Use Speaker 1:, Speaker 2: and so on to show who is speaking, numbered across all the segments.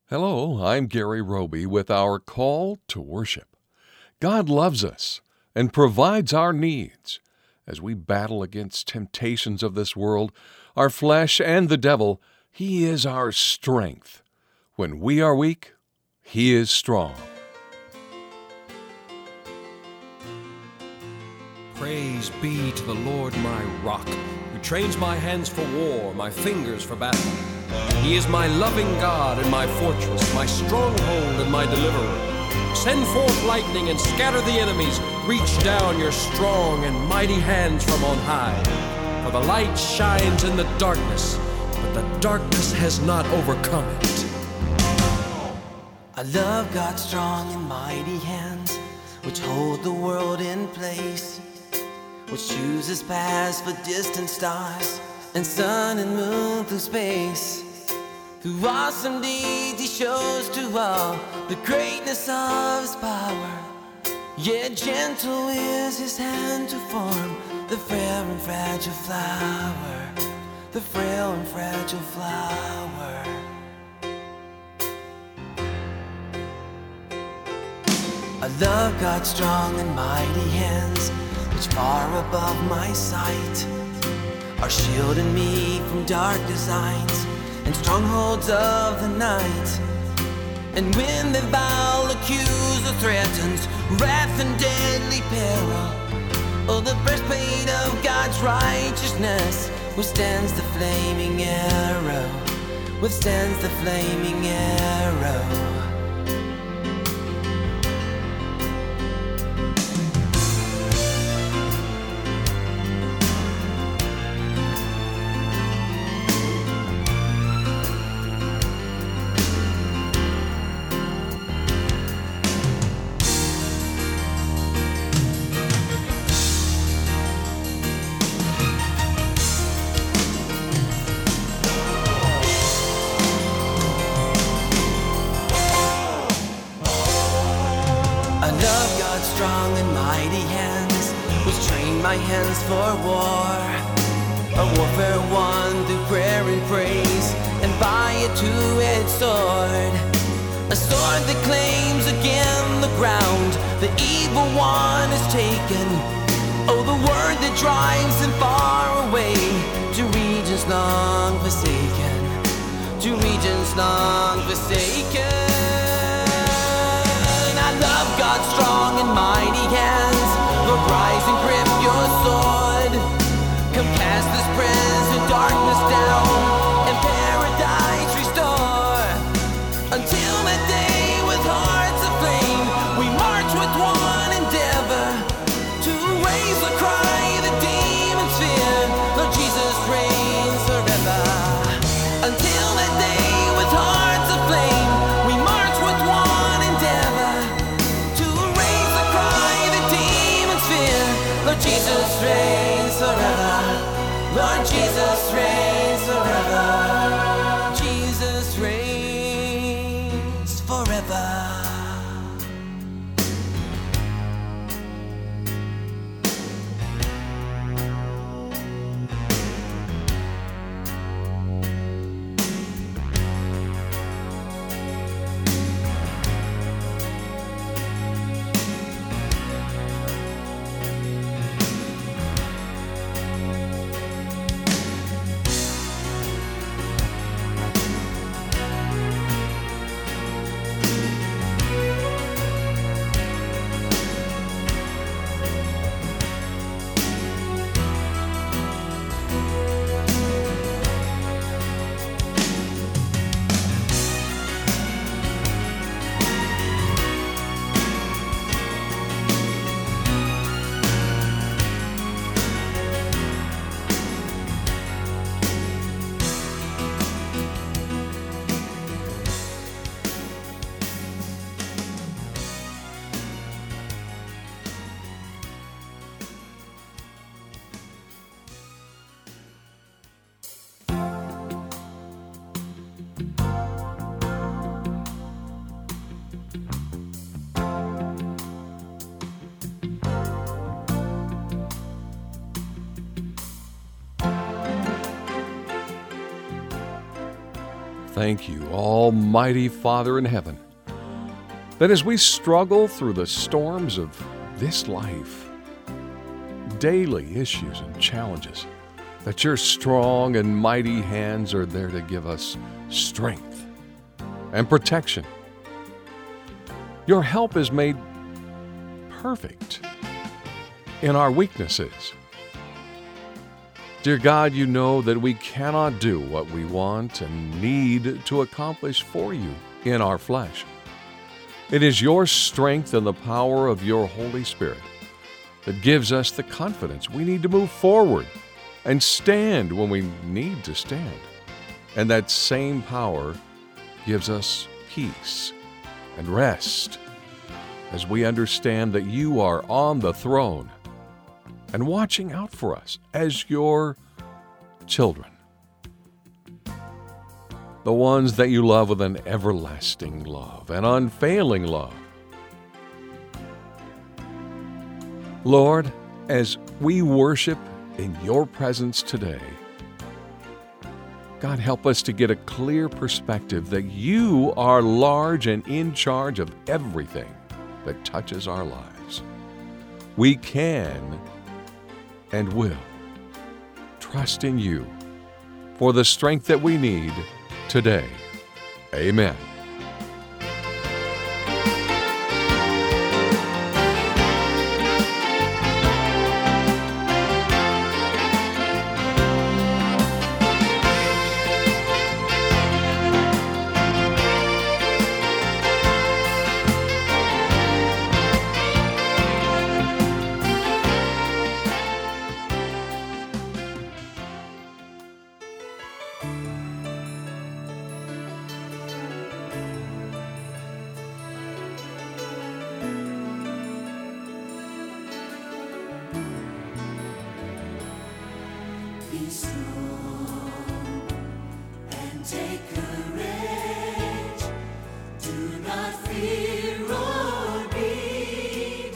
Speaker 1: Hello, I'm Gary Roby with our call to worship. God loves us and provides our needs. As we battle against temptations of this world, our flesh and the devil, He is our strength. When we are weak, He is strong.
Speaker 2: Praise be to the Lord my rock, who trains my hands for war, my fingers for battle. He is my loving God and my fortress, my stronghold and my deliverer. Send forth lightning and scatter the enemies. Reach down your strong and mighty hands from on high. For the light shines in the darkness, but the darkness has not overcome it.
Speaker 3: I love God's strong and mighty hands, which hold the world in place, which chooses paths for distant stars and sun and moon through space. Through awesome deeds He shows to all the greatness of His power. Yet gentle is His hand to form the frail and fragile flower, the frail and fragile flower. I love God's strong and mighty hands, which far above my sight are shielding me from dark designs and strongholds of the night. And when the vile accuser threatens wrath and deadly peril, oh, the breastplate of God's righteousness withstands the flaming arrow, withstands the flaming arrow. Strong and mighty hands, which train my hands for war, a warfare won through prayer and praise, and by a two-edged sword, a sword that claims again the ground the evil one is taken. Oh, the word that drives him far away to regions long forsaken, to regions long forsaken. I love God's strong and mighty hands. Lord, rise and grip your sword. Come cast this present darkness down and paradise restore. Until that day with hearts aflame, we march with one endeavor to raise the cry the demons fear. Lord Jesus reigns forever. Until that day with hearts aflame, we march with one endeavor. Lord Jesus reigns forever. Lord Jesus reigns forever. Jesus reigns forever.
Speaker 1: thank you, Almighty Father in heaven, that as we struggle through the storms of this life, daily issues and challenges, that your strong and mighty hands are there to give us strength and protection. Your help is made perfect in our weaknesses. Dear God, you know that we cannot do what we want and need to accomplish for you in our flesh. It is your strength and the power of your Holy Spirit that gives us the confidence we need to move forward and stand when we need to stand. And that same power gives us peace and rest as we understand that you are on the throne and watching out for us as your children, the ones that you love with an everlasting love, an unfailing love. Lord, as we worship in your presence today, God, help us to get a clear perspective that you are large and in charge of everything that touches our lives. We can and will trust in you for the strength that we need today. Amen.
Speaker 4: Be strong and take courage. Do not fear or be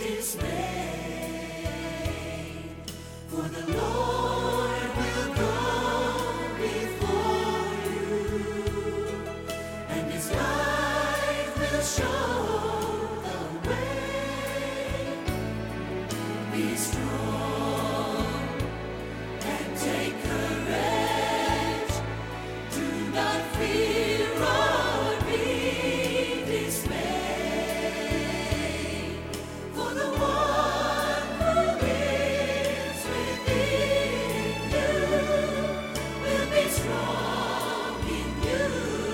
Speaker 4: dismayed. For the Lord will go before you, and His light will show the way. Be strong and take courage. Do not fear or be dismayed. For the one who lives within you will be strong in you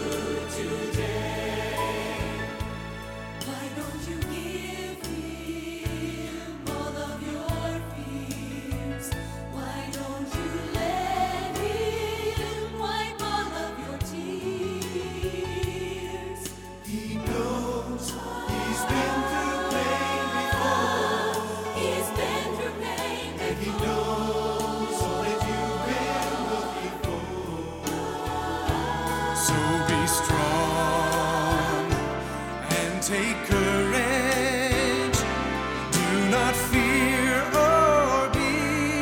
Speaker 4: today. Why don't you give Him all of your fears? Why don't you let Him wipe all of your tears? He knows He's been through pain before. He's been through pain before. And He knows what you've been looking for.
Speaker 5: So be strong and take courage. Do not fear or be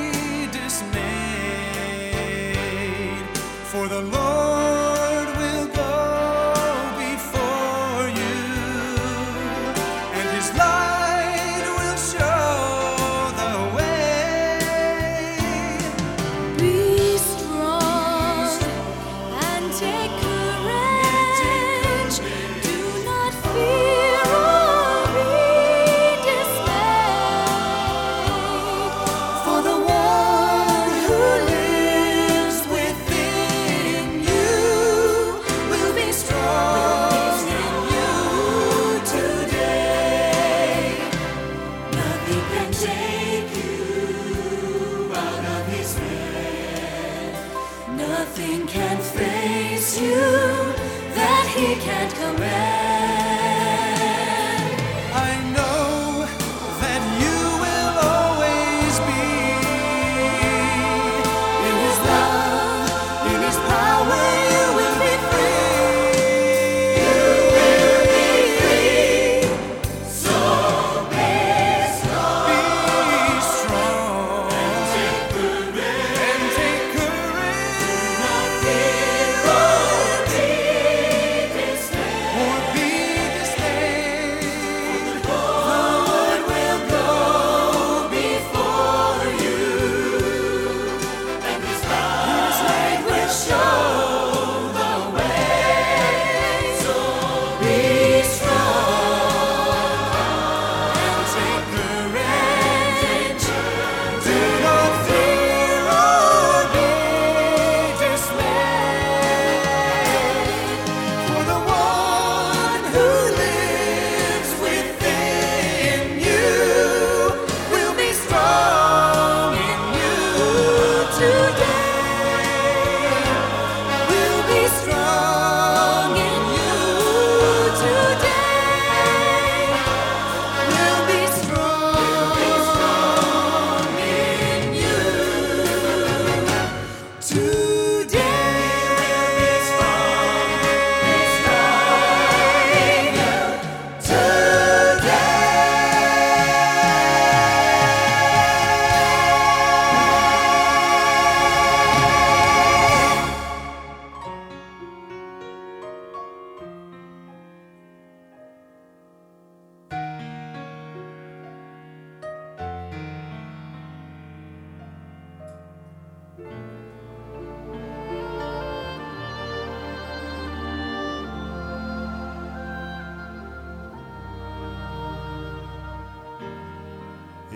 Speaker 5: dismayed. For the Lord will go before you, and His light will show the way.
Speaker 4: Be strong and take courage. Do not fear or be dismayed. For the one who lives within you will be strong in you today.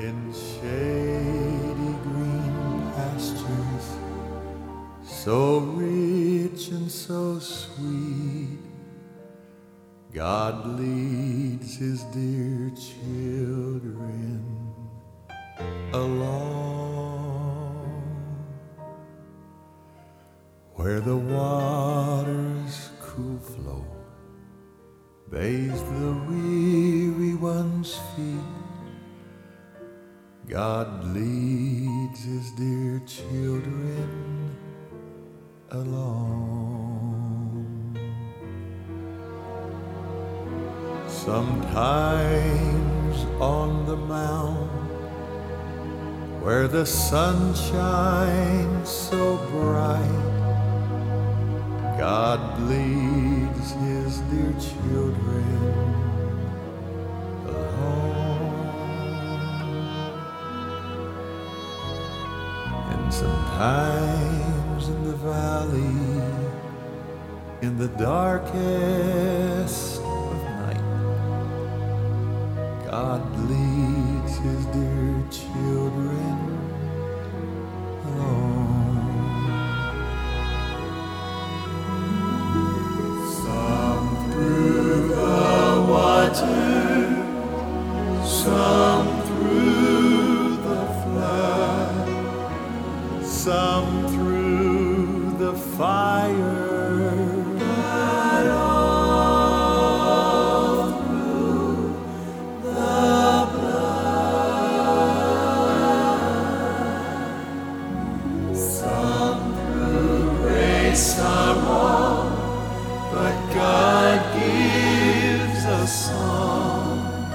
Speaker 6: in shady green pastures, so rich and so sweet, God leads his dear children along, where the waters cool flow, bathe the weary one's feet. God leads his dear children along. Sometimes on the mount, where the sun shines so bright, God leads his dear children along. And sometimes in the valley, in the darkest of night, God leads his dear children along. Some through the water, some through the flood, some through the fire, but all through the blood. Some through grace are wrong, but God gives a song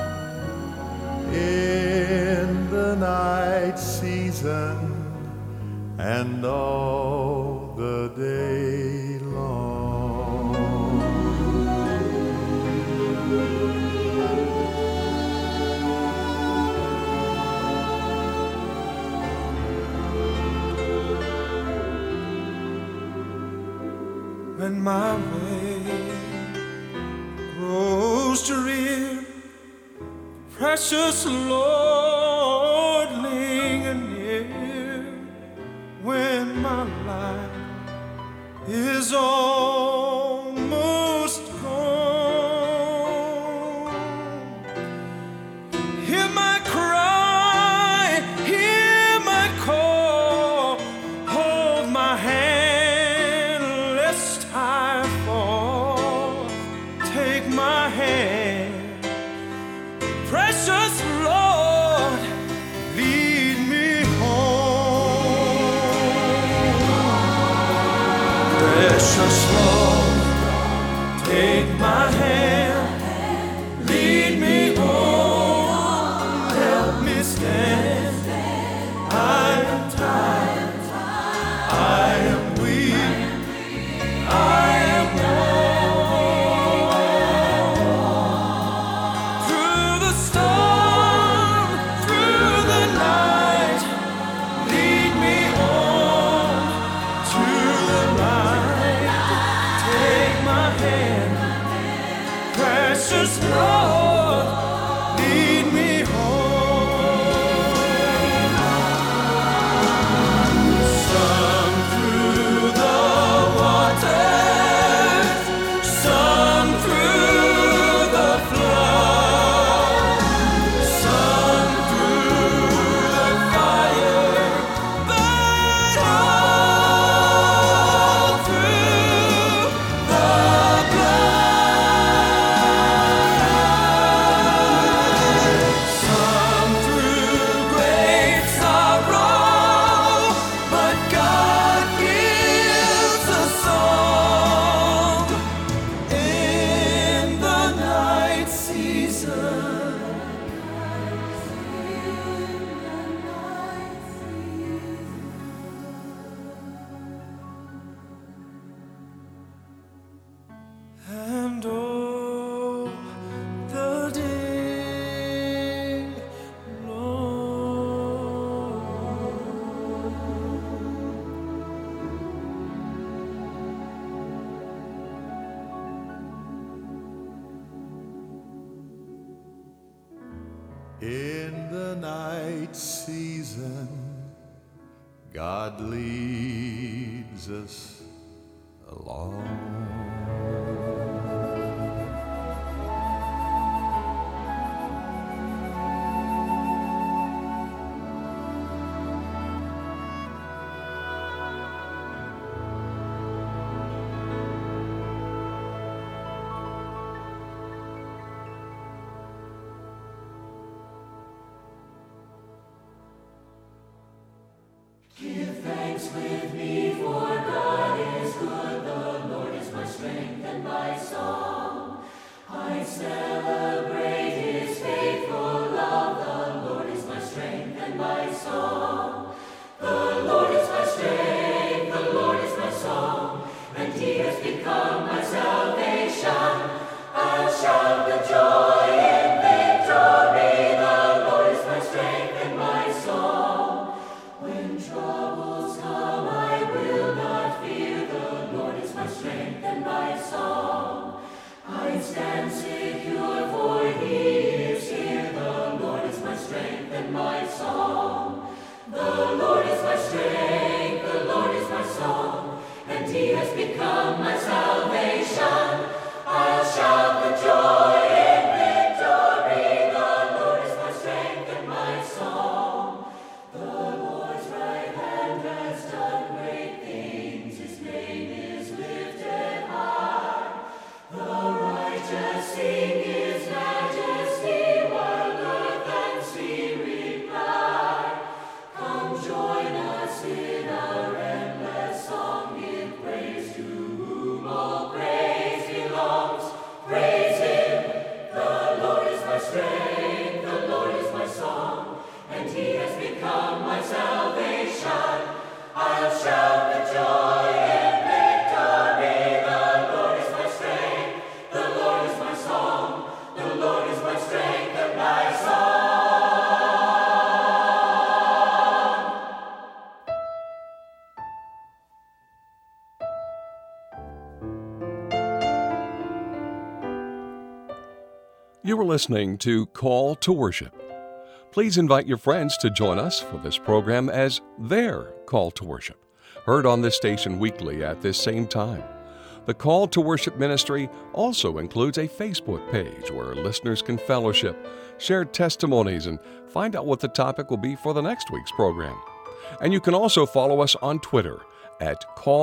Speaker 6: in the night season and all the day long.
Speaker 5: When my way grows drear, precious Lord, linger near. When my life is almost gone, hear my cry, hear my call, hold my hand lest I fall. Take my hand, precious Lord, lead me home. Precious Lord, take my hand, lead me home, help me stand. I am tired, I am weak, I am worn. Through the storm, through the night, lead me on to the light. Take my hand, precious Lord, lead me home. Some through the waters, some through the flood, some through the fire, but all through the blood.
Speaker 6: In the night season, God leads us along.
Speaker 1: You are listening to Call to Worship. Please invite your friends to join us for this program as their Call to Worship, heard on this station weekly at this same time. The Call to Worship ministry also includes a Facebook page where listeners can fellowship, share testimonies, and find out what the topic will be for the next week's program. And you can also follow us on Twitter at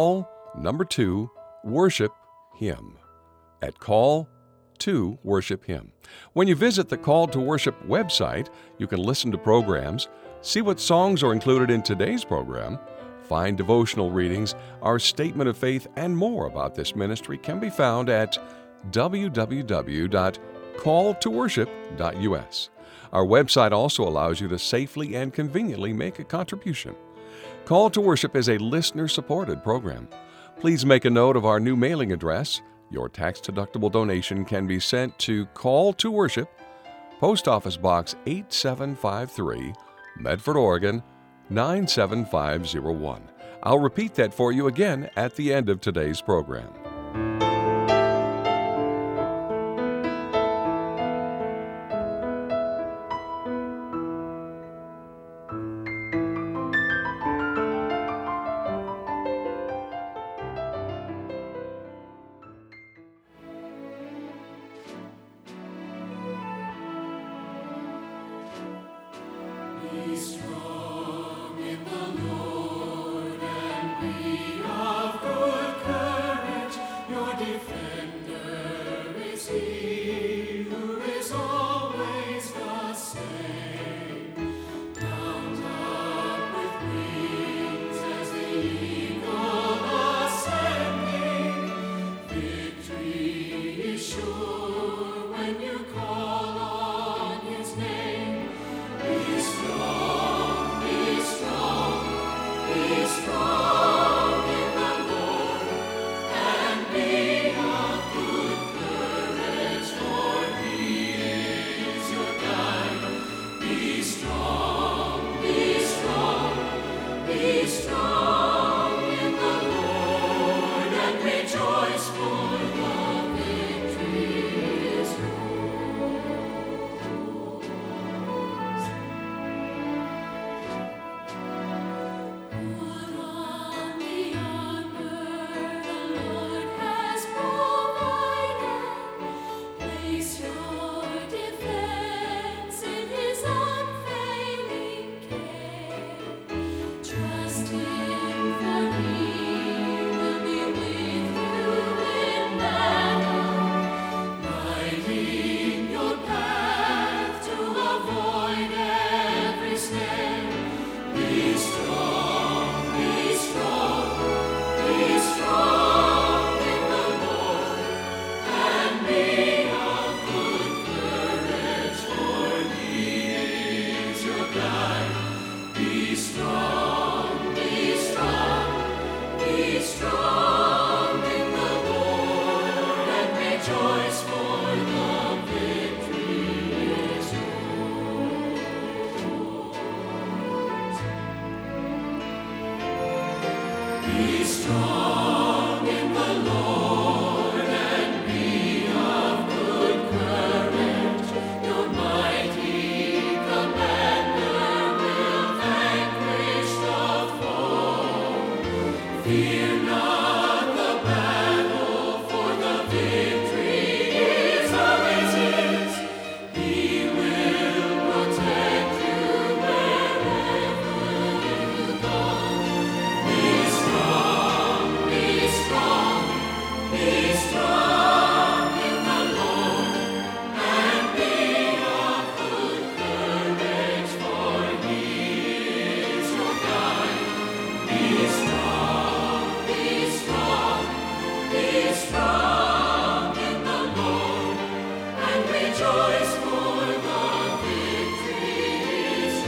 Speaker 1: Call2Worship Him. At Call to Worship Him. When you visit the Call to Worship website, you can listen to programs, see what songs are included in today's program, find devotional readings, our statement of faith, and more about this ministry can be found at www.calltoworship.us. Our website also allows you to safely and conveniently make a contribution. Call to Worship is a listener-supported program. Please make a note of our new mailing address. Your tax-deductible donation can be sent to Call to Worship, Post Office Box 8753, Medford, Oregon 97501. I'll repeat that for you again at the end of today's program.
Speaker 5: Be strong in the Lord and be of good courage. Your defender is He who is always the same. Bound up with wings as the eagle ascending. Victory is sure when you call on His name. Be strong, strong in the Lord and be of good courage. Your mighty commander will vanquish the foe. Fear not the battle, for the victory is always his. He will protect you wherever you go. Be strong, be strong, be strong in the Lord, and be of good courage, for He is your guide. Be strong, be strong, be strong in the Lord, and rejoice, for the victory is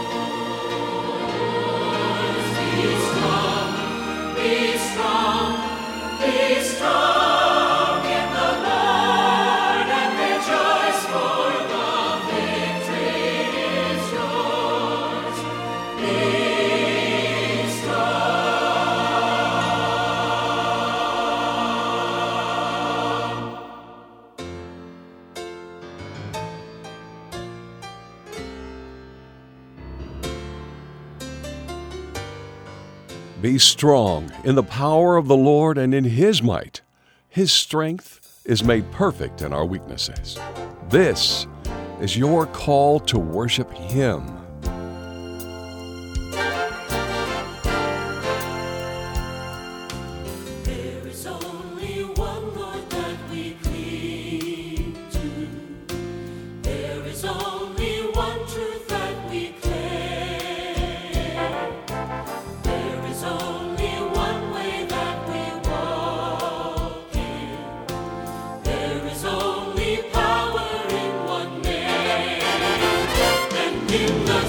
Speaker 5: yours. Be strong, be strong, be strong in the Lord, and rejoice, for the victory is yours. Be strong.
Speaker 1: Be strong in the power of the Lord and in His might. His strength is made perfect in our weaknesses. This is your call to worship Him.
Speaker 3: There is only one Lord that we cling to. There is only one truth that we claim. There is only one way that we walk in. There is only power in one name. And in the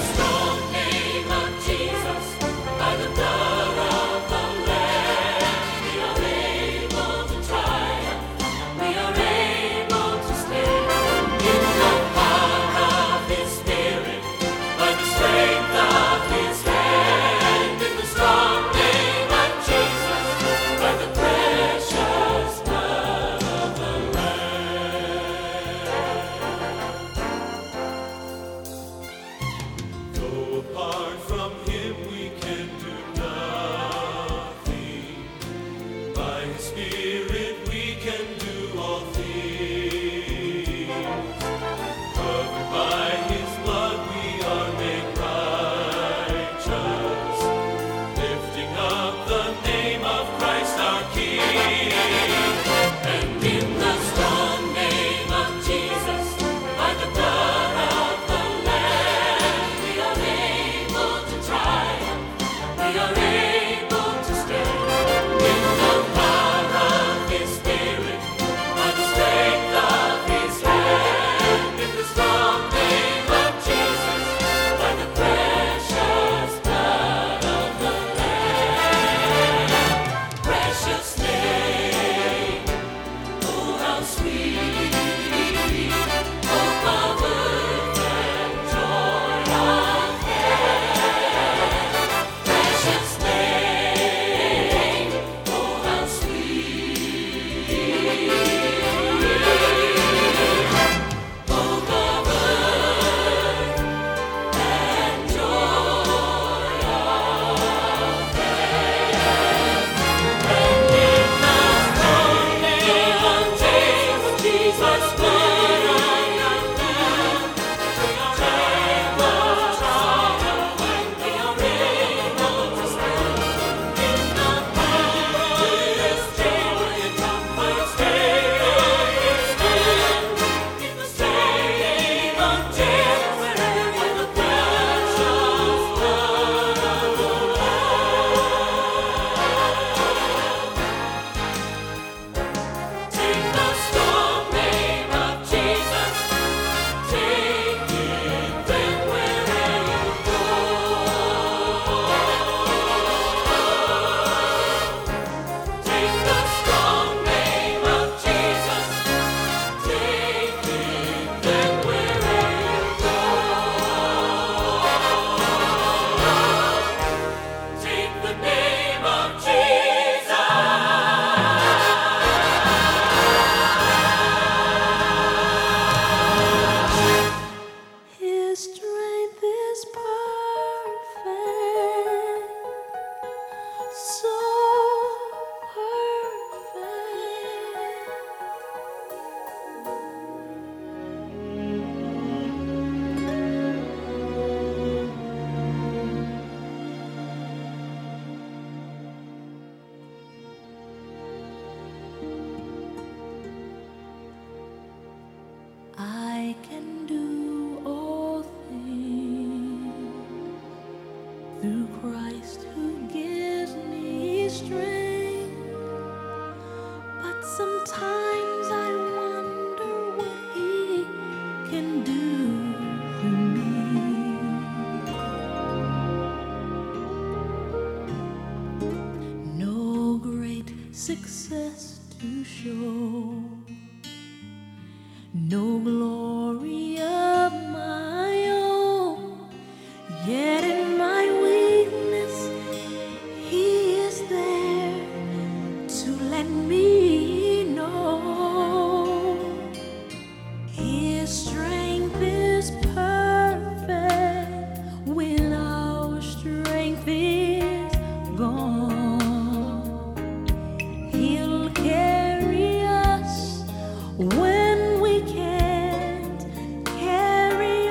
Speaker 4: glory of my own. Yet in my weakness, He is there to let me know His strength is perfect when our strength is gone. He'll carry us when we can't carry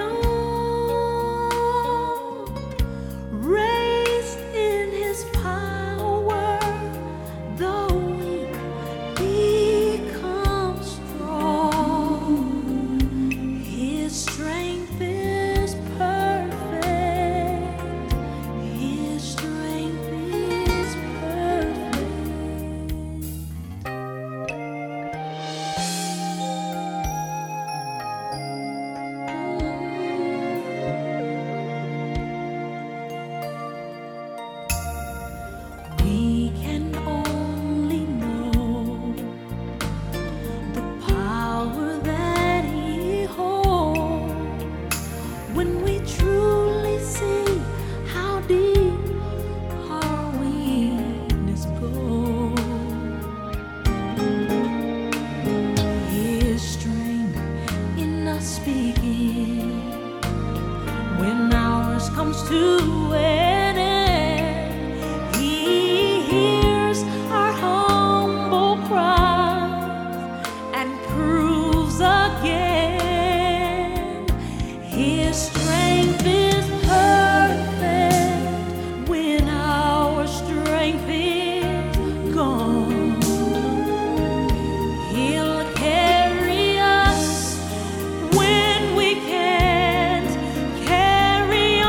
Speaker 4: on. Raised in His power, the weak become strong. His strength is perfect. His strength is perfect. We can only know the power that He holds when we truly see how deep our weakness goes. His strength in us speaking when ours comes to an end. He hears our humble cries and proves again His strength is perfect when our strength is gone. He'll carry us when we can't carry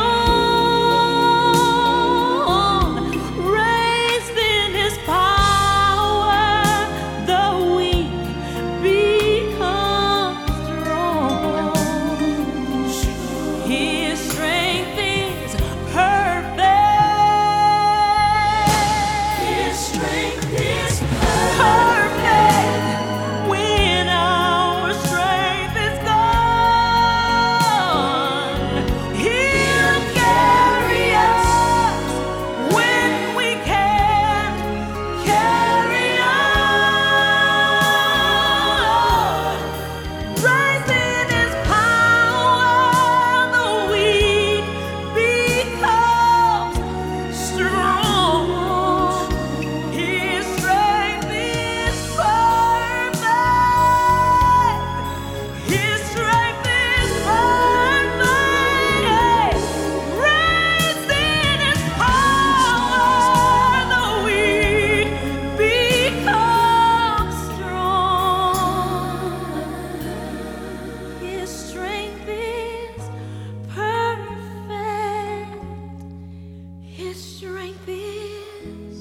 Speaker 4: on. Raised in His power, the weak become strong. His strength is perfect. His strength is perfect when our strength is gone. He'll carry us when we can't carry on. Rise in His power, the weak becomes strong. His strength is perfect. His strength is perfect. Raised in His power, the weak become strong. His strength is perfect. His strength is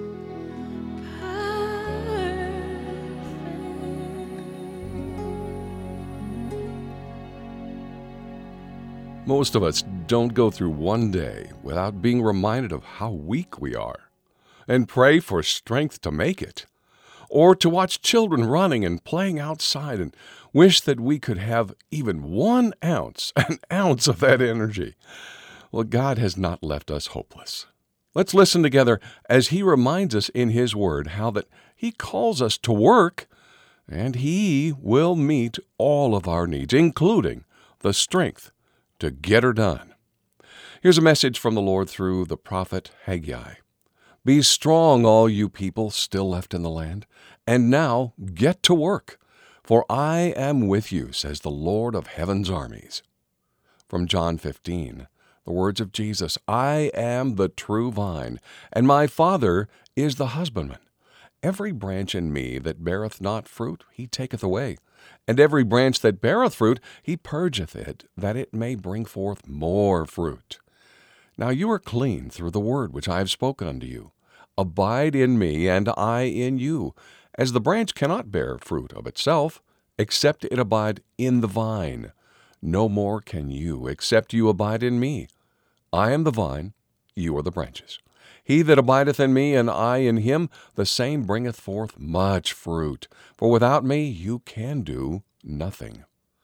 Speaker 4: perfect.
Speaker 1: Most of us don't go through one day without being reminded of how weak we are and pray for strength to make it, or to watch children running and playing outside and wish that we could have even 1 ounce, an ounce of that energy. Well, God has not left us hopeless. Let's listen together as He reminds us in His Word how that He calls us to work, and He will meet all of our needs, including the strength to get her done. Here's a message from the Lord through the prophet Haggai. Be strong, all you people still left in the land, and now get to work, for I am with you, says the Lord of heaven's armies. From John 15, the words of Jesus, I am the true vine, and my Father is the husbandman. Every branch in me that beareth not fruit, He taketh away. And every branch that beareth fruit, He purgeth it, that it may bring forth more fruit. Now you are clean through the word which I have spoken unto you. Abide in me, and I in you. As the branch cannot bear fruit of itself, except it abide in the vine, no more can you, except you abide in me. I am the vine, you are the branches. He that abideth in me, and I in him, the same bringeth forth much fruit. For without me you can do nothing.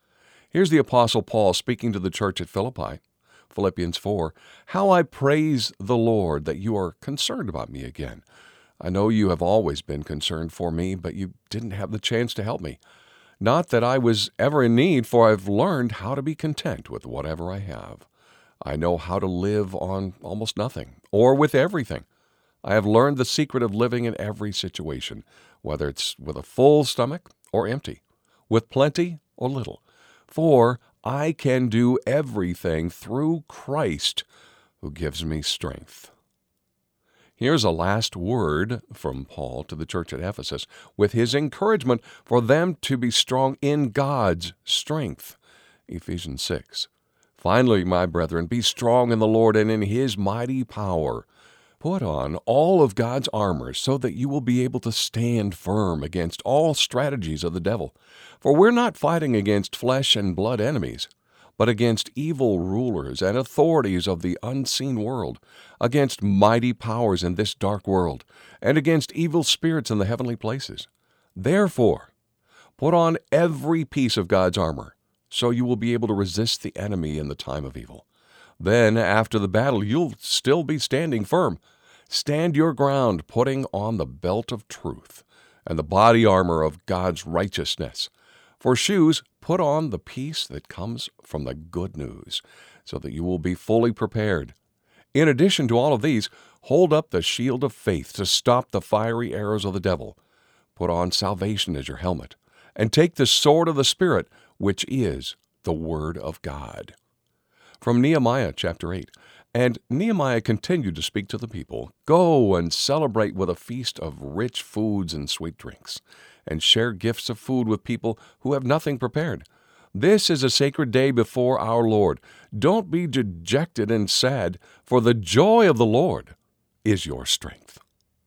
Speaker 1: Here's the Apostle Paul speaking to the church at Philippi, Philippians 4, "How I praise the Lord that you are concerned about me again. I know you have always been concerned for me, but you didn't have the chance to help me. Not that I was ever in need, for I've learned how to be content with whatever I have. I know how to live on almost nothing, or with everything. I have learned the secret of living in every situation, whether it's with a full stomach or empty, with plenty or little. For I can do everything through Christ who gives me strength." Here's a last word from Paul to the church at Ephesus with his encouragement for them to be strong in God's strength. Ephesians 6. "Finally, my brethren, be strong in the Lord and in his mighty power. Put on all of God's armor so that you will be able to stand firm against all strategies of the devil. For we're not fighting against flesh and blood enemies, but against evil rulers and authorities of the unseen world, against mighty powers in this dark world, and against evil spirits in the heavenly places. Therefore, put on every piece of God's armor, so you will be able to resist the enemy in the time of evil. Then, after the battle, you'll still be standing firm. Stand your ground, putting on the belt of truth and the body armor of God's righteousness. For shoes, put on the peace that comes from the good news, so that you will be fully prepared. In addition to all of these, hold up the shield of faith to stop the fiery arrows of the devil. Put on salvation as your helmet, and take the sword of the Spirit, which is the Word of God." From Nehemiah chapter 8. "And Nehemiah continued to speak to the people, 'Go and celebrate with a feast of rich foods and sweet drinks, and share gifts of food with people who have nothing prepared. This is a sacred day before our Lord. Don't be dejected and sad, for the joy of the Lord is your strength.'"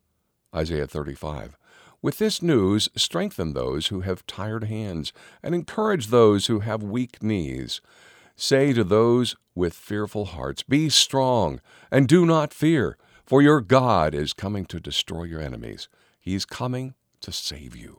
Speaker 1: Isaiah 35. "With this news, strengthen those who have tired hands, and encourage those who have weak knees. Say to those with fearful hearts, 'Be strong, and do not fear, for your God is coming to destroy your enemies. He's coming to save you.'"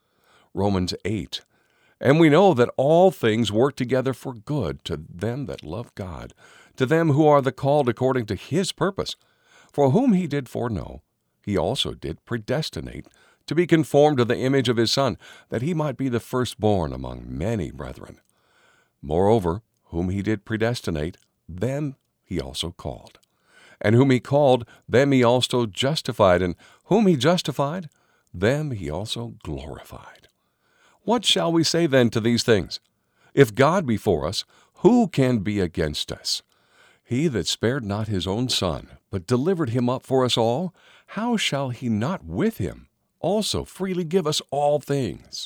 Speaker 1: Romans 8. "And we know that all things work together for good to them that love God, to them who are the called according to his purpose. For whom he did foreknow, he also did predestinate to be conformed to the image of his Son, that he might be the firstborn among many brethren. Moreover, whom he did predestinate, them he also called. And whom he called, them he also justified. And whom he justified, them he also glorified. What shall we say then to these things? If God be for us, who can be against us? He that spared not his own Son, but delivered him up for us all, how shall he not with him also freely give us all things?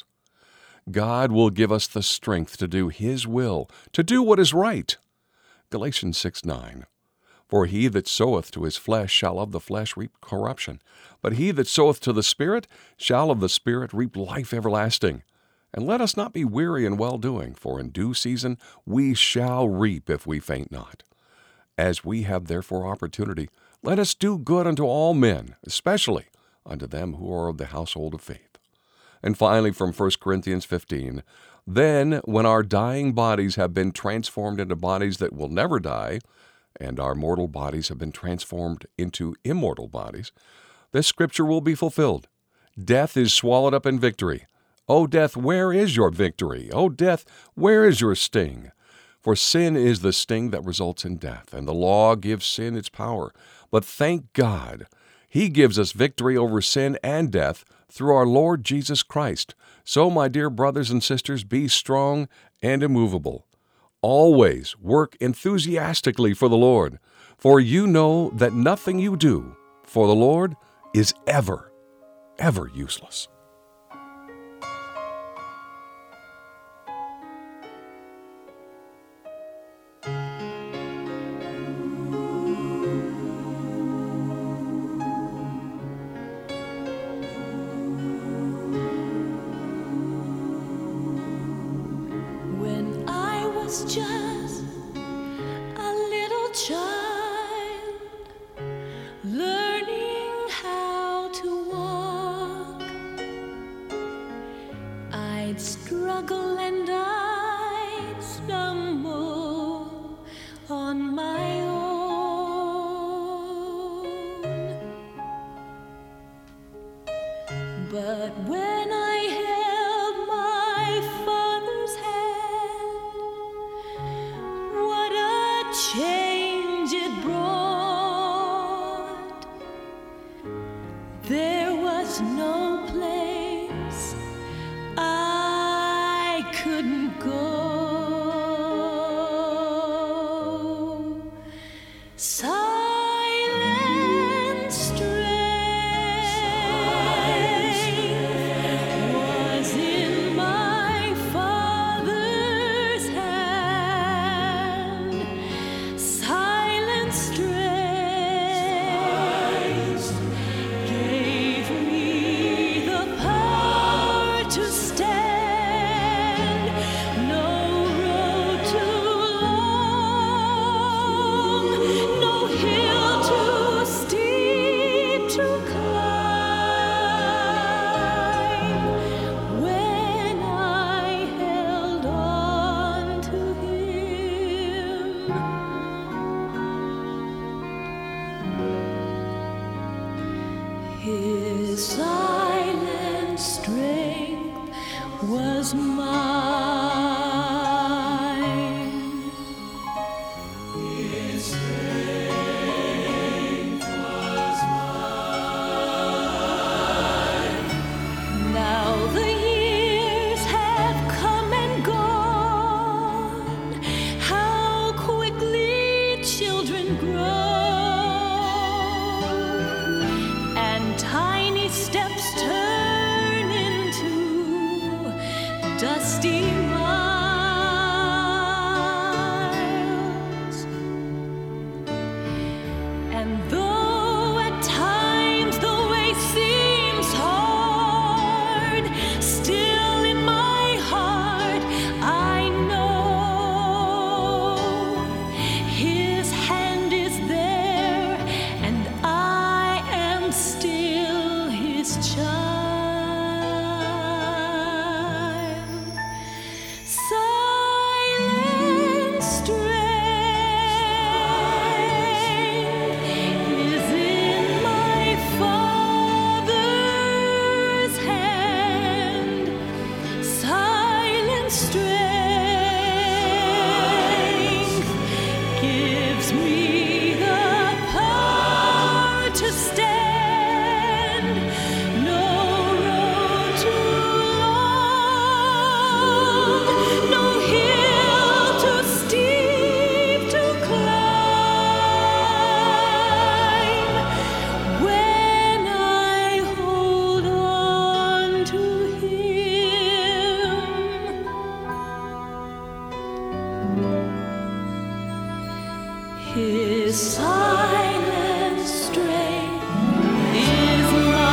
Speaker 1: God will give us the strength to do his will, to do what is right. Galatians 6:9. "For he that soweth to his flesh shall of the flesh reap corruption, but he that soweth to the Spirit shall of the Spirit reap life everlasting. And let us not be weary in well-doing, for in due season we shall reap if we faint not. As we have therefore opportunity, let us do good unto all men, especially unto them who are of the household of faith." And finally, from 1 Corinthians 15, "Then, when our dying bodies have been transformed into bodies that will never die, and our mortal bodies have been transformed into immortal bodies, this scripture will be fulfilled. Death is swallowed up in victory. O death, where is your victory? O death, where is your sting? For sin is the sting that results in death, and the law gives sin its power. But thank God, he gives us victory over sin and death through our Lord Jesus Christ. So, my dear brothers and sisters, be strong and immovable. Always work enthusiastically for the Lord, for you know that nothing you do for the Lord is ever useless."
Speaker 4: When I was just a little child, learning how to walk, I'd struggle and I'd But when I held my father's hand, what a change it brought. There was no place I couldn't go. Silent strength was in my father's hand. Silent strength gave me the power to stand. No road too long, no hill too steep to climb. When I held on to him, his silent strength was mine. His strength was mine. Now the years have come and gone. How quickly children grow, and tiny steps turn into dusty miles. And though at times the way seems hard, still in my heart I know his hand is there, and I am still his child. Silent strength is in my father's hand. Silent strength gives me the power to stand. No road too long, no hill too steep to climb. When I hold on to him, his silent strength is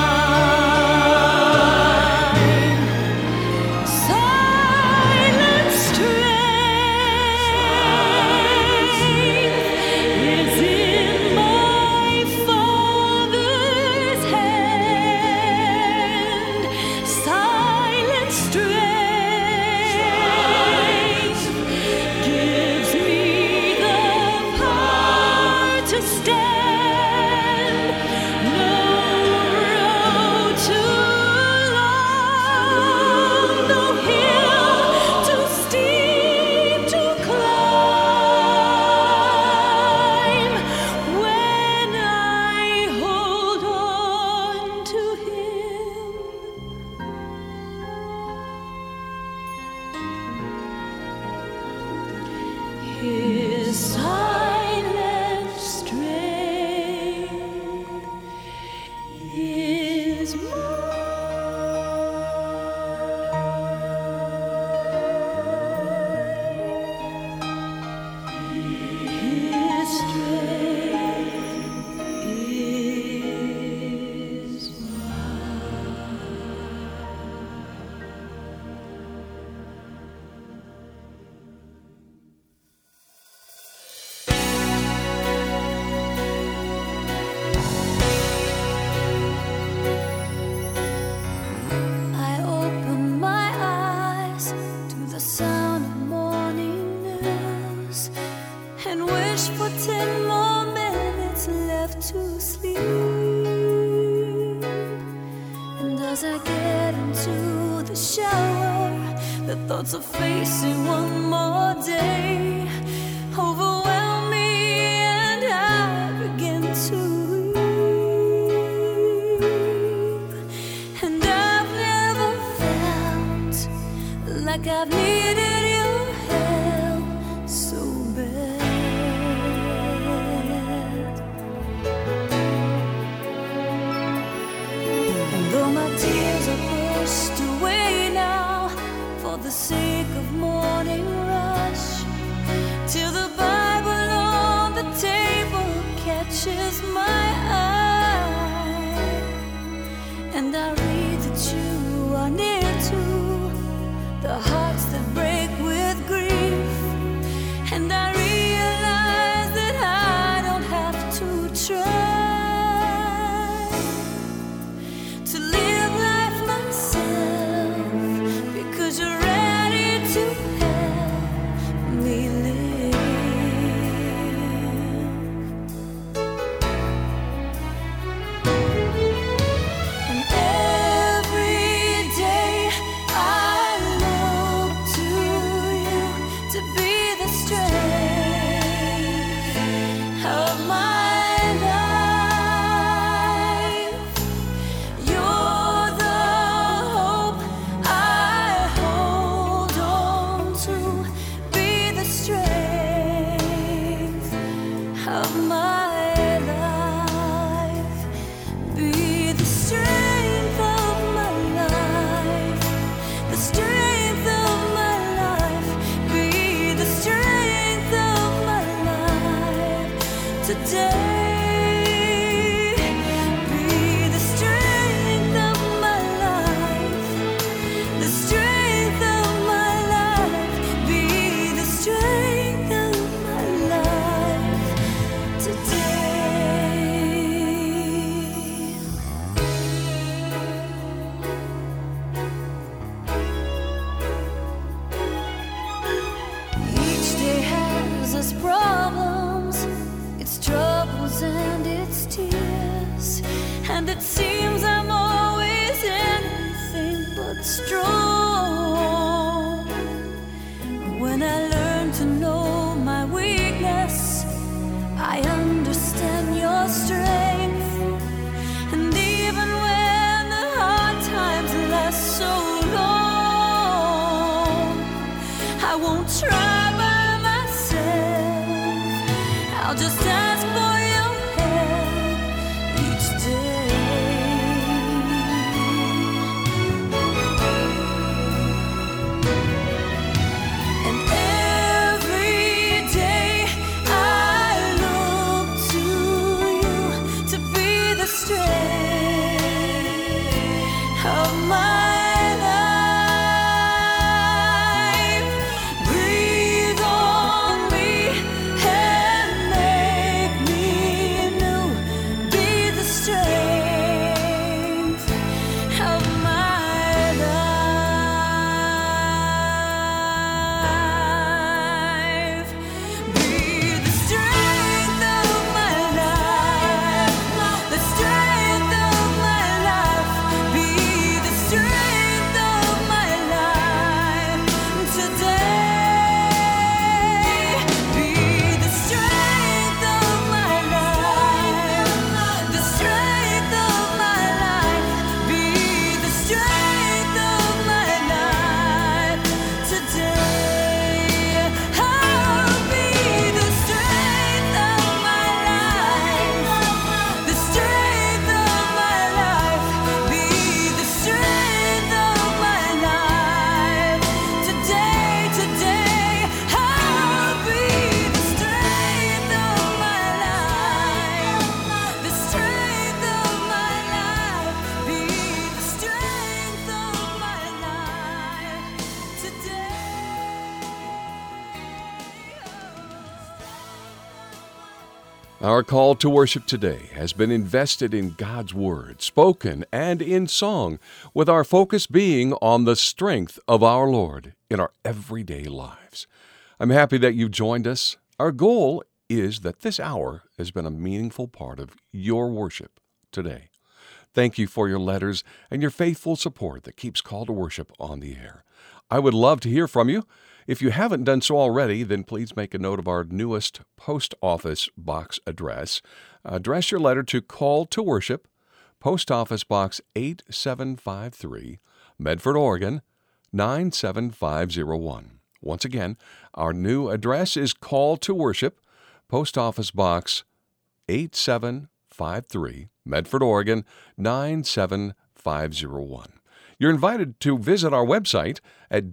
Speaker 4: mine. Silent strength is in my father's hand. Silent strength gives me the power to stand. No road too long, no hill too steep to climb. When I hold on to him, his silent strength is mine. His strength is I open my eyes to the sound of morning news and wish for 10 more minutes left to sleep. And as I get into the shower, the thoughts of facing one more day overwhelm me, and I begin to weep. And I've never felt like I've needed your help so bad. And though my tears are pushed away now for the sake of morning rush, till the Bible on the table catches my eye, and I read that you are near to the hearts that break with grief, and I realize that I don't have to try to live life myself, because you're ready to help me live. And every day I look to you to be the strength of my life. You're the hope I hold on to, be the strength of my life, be the strength of my life, the strength of my life, be the strength of my life today. Be the strength of my life, the strength of my life, be the strength of my life today. Each day has its problems, its troubles and its tears, and it seems I'm always anything but strong. When I learn to know my weakness, I understand your strength, and even when the hard times last so long, I won't try by myself. I'll just ask for your help each day. And every day I look to you to be the strength of my life. Breathe on me and make me new. Be the strength of my life. Be the strength of my life, the strength of my life. Be the strength of my life today. Be the strength of my life, the strength of my life. Be the strength of my life today. I'll be the strength of my life, the strength of my life. Be the strength of my life today, today. I'll be the strength of my life, the strength of my life. Be the strength of my life today.
Speaker 1: Our call to worship today has been invested in God's Word, spoken and in song, with our focus being on the strength of our Lord in our everyday lives. I'm happy that you've joined us. Our goal is that this hour has been a meaningful part of your worship today. Thank you for your letters and your faithful support that keeps Call to Worship on the air. I would love to hear from you. If you haven't done so already, then please make a note of our newest post office box address. Address your letter to Call to Worship, Post Office Box 8753, Medford, Oregon, 97501. Once again, our new address is Call to Worship, Post Office Box 8753, Medford, Oregon, 97501. You're invited to visit our website at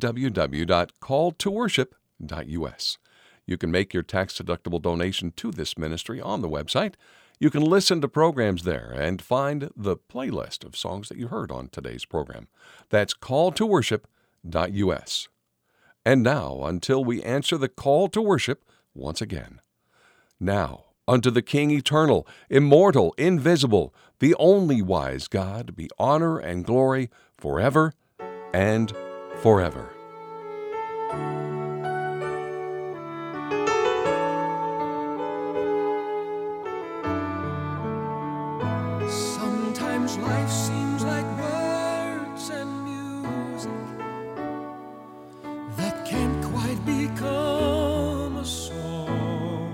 Speaker 1: www.calltoworship.us. You can make your tax-deductible donation to this ministry on the website. You can listen to programs there and find the playlist of songs that you heard on today's program. That's calltoworship.us. And now, until we answer the call to worship once again. Now, unto the King eternal, immortal, invisible, the only wise God, be honor and glory forever and forever.
Speaker 2: Sometimes life seems like words and music that can't quite become a song.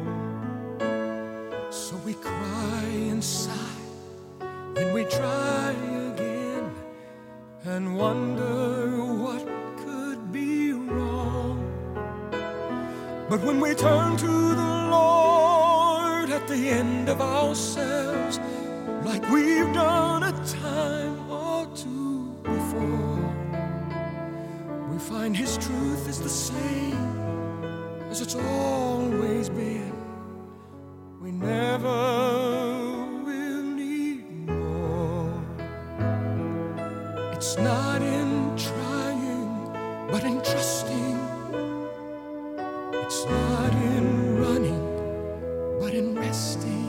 Speaker 2: So we cry and sigh, then we try again and wonder what could be wrong. But when we turn to the Lord at the end of ourselves, like we've done a time or two before, we find His truth is the same as it's always been. We never will need more. It's not in trying, but in trusting. It's not in running, but in resting.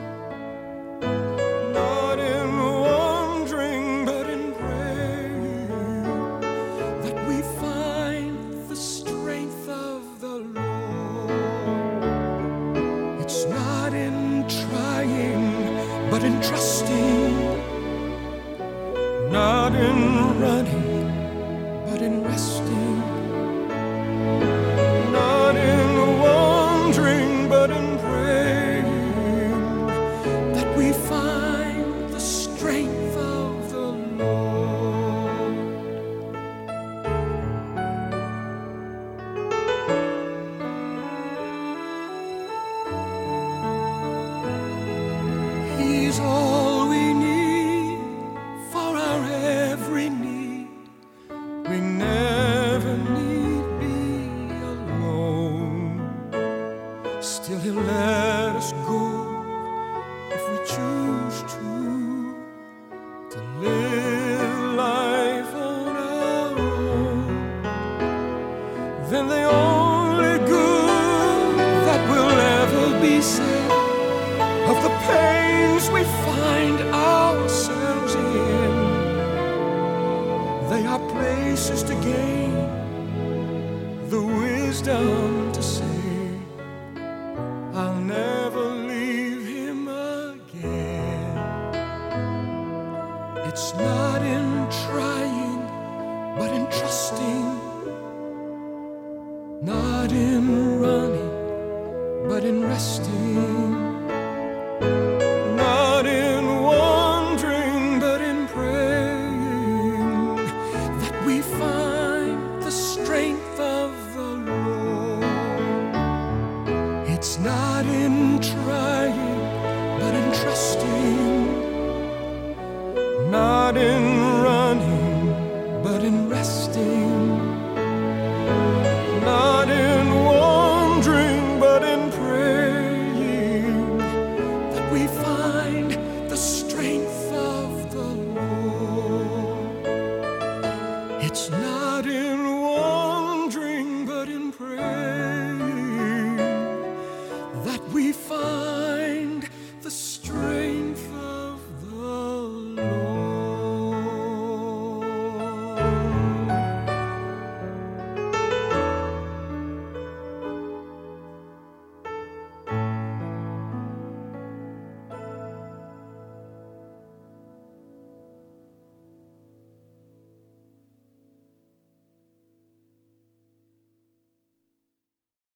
Speaker 2: Not in wandering, but in praying, that we find the strength of the Lord. It's not in trying, but in trusting. Not in running, but in resting. Not in wandering, but in praying, that we find the strength of the Lord. He's all we need for our every need. We never need be alone. Still He'll let us go if we choose to live life on our own. Then the only good that will ever be said of the pains we find ourselves in, they are places to gain the wisdom to say, I'll never leave Him again. It's not in trying, but in trusting. Not in running, but in resting. Not in wandering, but in praying, that we find the strength of the Lord. It's not in trying, but in trusting.